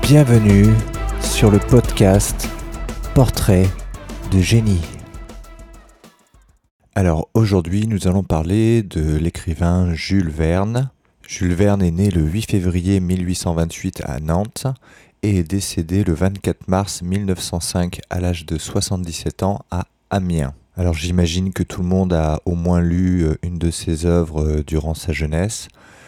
Bienvenue sur le podcast Portrait de génie. Alors aujourd'hui nous allons parler de l'écrivain Jules Verne. Jules Verne est né le 8 février 1828 à Nantes et est décédé le 24 mars 1905 à l'âge de 77 ans à Amiens. Alors j'imagine que tout le monde a au moins lu une de ses œuvres durant sa jeunesse.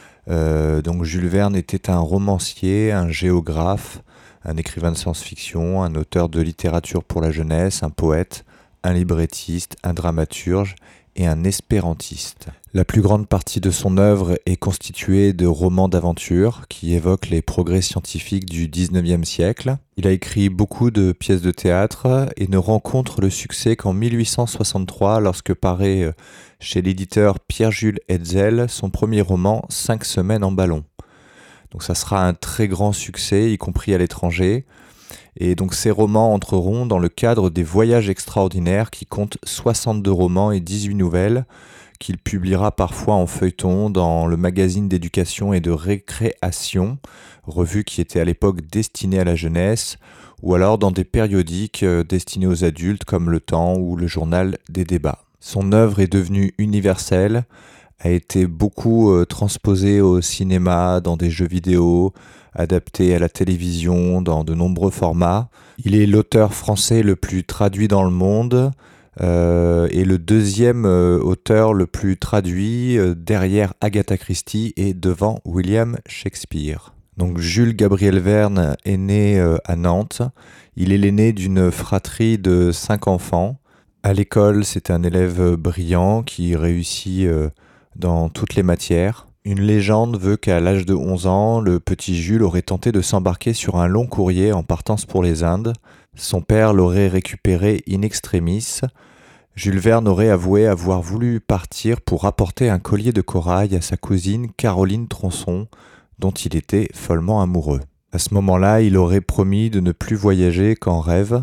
Donc Jules Verne était un romancier, un géographe, un écrivain de science-fiction, un auteur de littérature pour la jeunesse, un poète, un librettiste, un dramaturge et un espérantiste. La plus grande partie de son œuvre est constituée de romans d'aventure qui évoquent les progrès scientifiques du XIXe siècle. Il a écrit beaucoup de pièces de théâtre et ne rencontre le succès qu'en 1863 lorsque paraît chez l'éditeur Pierre-Jules Hetzel son premier roman « 5 semaines en ballon ». Donc ça sera un très grand succès, y compris à l'étranger. Et donc ces romans entreront dans le cadre des Voyages extraordinaires qui comptent 62 romans et 18 nouvelles qu'il publiera parfois en feuilleton dans le magazine d'éducation et de récréation, revue qui était à l'époque destinée à la jeunesse, ou alors dans des périodiques destinés aux adultes comme Le Temps ou le Journal des débats. Son œuvre est devenue universelle, a été beaucoup transposée au cinéma, dans des jeux vidéo, adapté à la télévision, dans de nombreux formats. Il est l'auteur français le plus traduit dans le monde et le deuxième auteur le plus traduit derrière Agatha Christie et devant William Shakespeare. Donc Jules Gabriel Verne est né à Nantes. Il est l'aîné d'une fratrie de 5 enfants. À l'école, c'est un élève brillant qui réussit dans toutes les matières. Une légende veut qu'à l'âge de 11 ans, le petit Jules aurait tenté de s'embarquer sur un long courrier en partance pour les Indes. Son père l'aurait récupéré in extremis. Jules Verne aurait avoué avoir voulu partir pour apporter un collier de corail à sa cousine Caroline Tronçon, dont il était follement amoureux. À ce moment-là, il aurait promis de ne plus voyager qu'en rêve.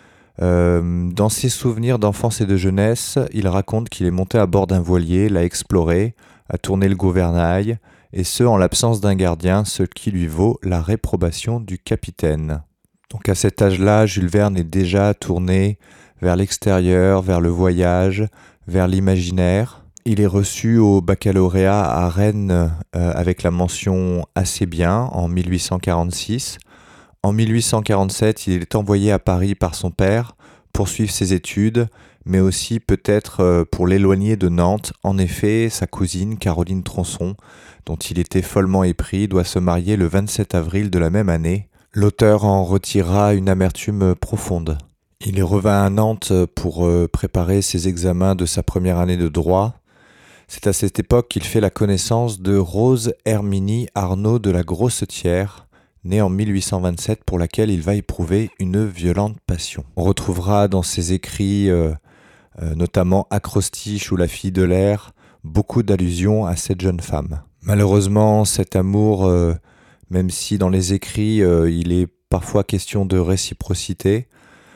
Dans ses souvenirs d'enfance et de jeunesse, il raconte qu'il est monté à bord d'un voilier, l'a exploré, a tourné le gouvernail, et ce en l'absence d'un gardien, ce qui lui vaut la réprobation du capitaine. Donc à cet âge-là, Jules Verne est déjà tourné vers l'extérieur, vers le voyage, vers l'imaginaire. Il est reçu au baccalauréat à Rennes avec la mention « assez bien » en 1846. En 1847, il est envoyé à Paris par son père pour suivre ses études, mais aussi peut-être pour l'éloigner de Nantes. En effet, sa cousine Caroline Tronçon, dont il était follement épris, doit se marier le 27 avril de la même année. L'auteur en retirera une amertume profonde. Il est revint à Nantes pour préparer ses examens de sa première année de droit. C'est à cette époque qu'il fait la connaissance de Rose Herminie Arnaud de la Grossetière, née en 1827, pour laquelle il va éprouver une violente passion. On retrouvera dans ses écrits, notamment Acrostiche ou La fille de l'air, beaucoup d'allusions à cette jeune femme. Malheureusement, cet amour, même si dans les écrits, il est parfois question de réciprocité,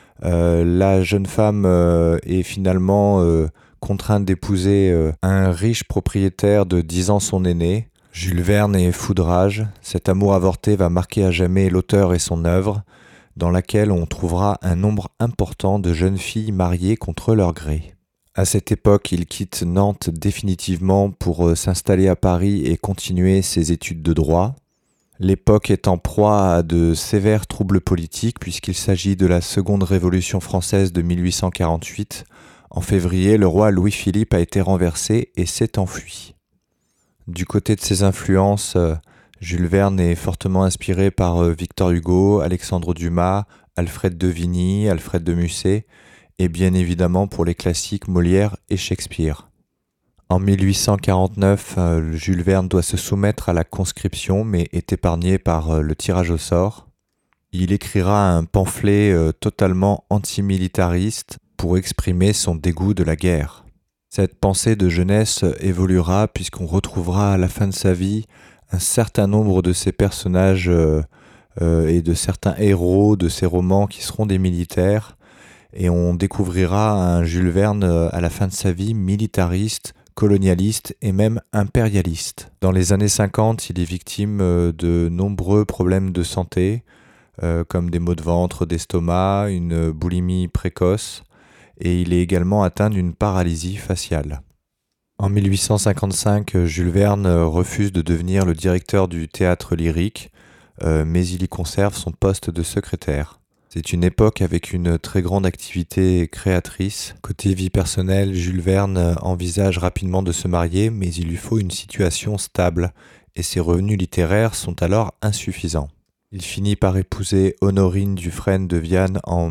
la jeune femme est finalement contrainte d'épouser un riche propriétaire de 10 ans son aîné. Jules Verne est foudrage. Cet amour avorté va marquer à jamais l'auteur et son œuvre, dans laquelle on trouvera un nombre important de jeunes filles mariées contre leur gré. À cette époque, il quitte Nantes définitivement pour s'installer à Paris et continuer ses études de droit. L'époque est en proie à de sévères troubles politiques puisqu'il s'agit de la seconde révolution française de 1848. En février, le roi Louis-Philippe a été renversé et s'est enfui. Du côté de ses influences, Jules Verne est fortement inspiré par Victor Hugo, Alexandre Dumas, Alfred de Vigny, Alfred de Musset et bien évidemment pour les classiques Molière et Shakespeare. En 1849, Jules Verne doit se soumettre à la conscription mais est épargné par le tirage au sort. Il écrira un pamphlet totalement antimilitariste pour exprimer son dégoût de la guerre. Cette pensée de jeunesse évoluera puisqu'on retrouvera à la fin de sa vie un certain nombre de ses personnages et de certains héros de ses romans qui seront des militaires, et on découvrira un Jules Verne à la fin de sa vie militariste, colonialiste et même impérialiste. Dans les années 50, il est victime de nombreux problèmes de santé, comme des maux de ventre, d'estomac, une boulimie précoce, et il est également atteint d'une paralysie faciale. En 1855, Jules Verne refuse de devenir le directeur du théâtre lyrique, mais il y conserve son poste de secrétaire. C'est une époque avec une très grande activité créatrice. Côté vie personnelle, Jules Verne envisage rapidement de se marier, mais il lui faut une situation stable, et ses revenus littéraires sont alors insuffisants. Il finit par épouser Honorine Dufresne de Viane en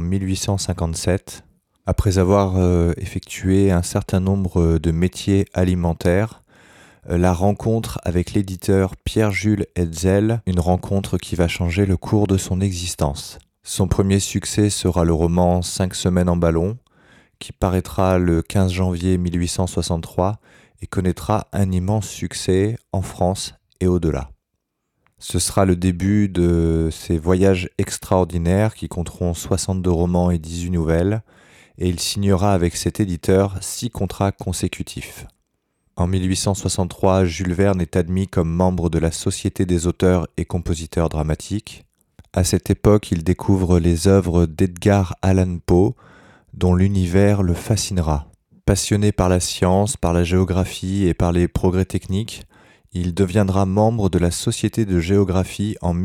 1857. Après avoir effectué un certain nombre de métiers alimentaires, la rencontre avec l'éditeur Pierre-Jules Hetzel, une rencontre qui va changer le cours de son existence. Son premier succès sera le roman 5 semaines en ballon, qui paraîtra le 15 janvier 1863 et connaîtra un immense succès en France et au-delà. Ce sera le début de ses voyages extraordinaires qui compteront 62 romans et 18 nouvelles, et il signera avec cet éditeur 6 contrats consécutifs. En 1863, Jules Verne est admis comme membre de la Société des auteurs et compositeurs dramatiques. À cette époque, il découvre les œuvres d'Edgar Allan Poe, dont l'univers le fascinera. Passionné par la science, par la géographie et par les progrès techniques, il deviendra membre de la Société de géographie en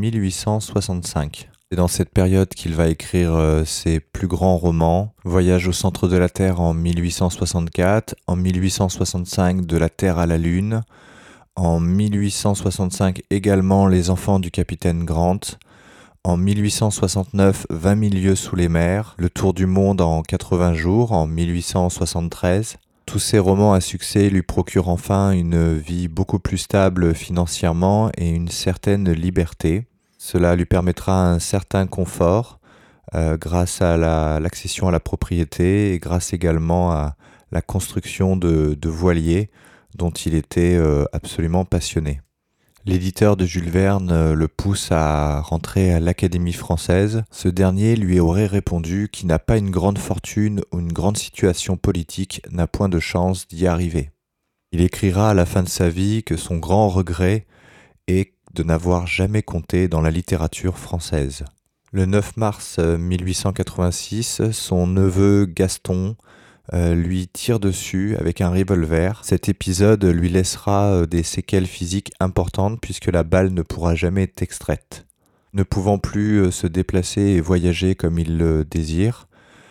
1865. C'est dans cette période qu'il va écrire ses plus grands romans, Voyage au centre de la Terre en 1864, en 1865 De la Terre à la Lune, en 1865 également Les enfants du capitaine Grant, en 1869 20 000 lieues sous les mers, Le tour du monde en 80 jours en 1873. Tous ces romans à succès lui procurent enfin une vie beaucoup plus stable financièrement et une certaine liberté. Cela lui permettra un certain confort grâce à l'accession à la propriété et grâce également à la construction de voiliers dont il était absolument passionné. L'éditeur de Jules Verne le pousse à rentrer à l'Académie française. Ce dernier lui aurait répondu qu'il n'a pas une grande fortune ou une grande situation politique, n'a point de chance d'y arriver. Il écrira à la fin de sa vie que son grand regret est de n'avoir jamais compté dans la littérature française. Le 9 mars 1886, son neveu Gaston lui tire dessus avec un revolver. Cet épisode lui laissera des séquelles physiques importantes puisque la balle ne pourra jamais être extraite. Ne pouvant plus se déplacer et voyager comme il le désire,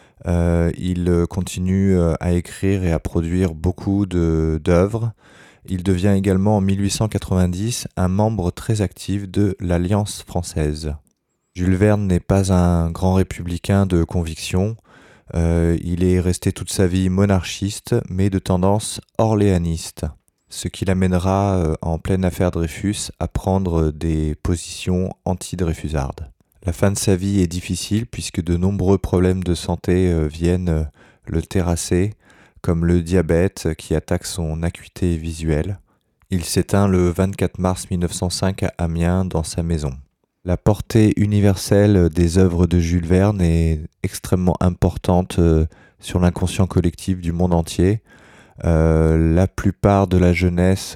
il continue à écrire et à produire beaucoup d'œuvres. Il devient également en 1890 un membre très actif de l'Alliance française. Jules Verne n'est pas un grand républicain de conviction. Il est resté toute sa vie monarchiste, mais de tendance orléaniste, ce qui l'amènera en pleine affaire Dreyfus à prendre des positions anti-dreyfusardes. La fin de sa vie est difficile puisque de nombreux problèmes de santé viennent le terrasser, comme le diabète qui attaque son acuité visuelle. Il s'éteint le 24 mars 1905 à Amiens dans sa maison. La portée universelle des œuvres de Jules Verne est extrêmement importante sur l'inconscient collectif du monde entier. La plupart de la jeunesse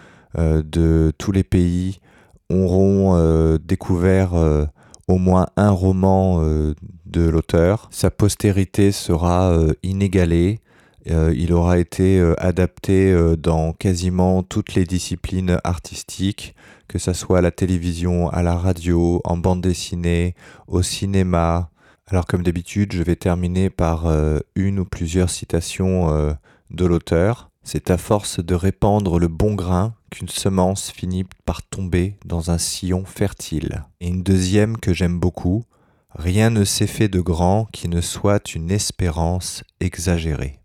de tous les pays auront découvert au moins un roman de l'auteur. Sa postérité sera inégalée. Il aura été adapté dans quasiment toutes les disciplines artistiques, que ce soit à la télévision, à la radio, en bande dessinée, au cinéma. Alors comme d'habitude, je vais terminer par une ou plusieurs citations de l'auteur. C'est à force de répandre le bon grain qu'une semence finit par tomber dans un sillon fertile. Et une deuxième que j'aime beaucoup, rien ne s'est fait de grand qui ne soit une espérance exagérée.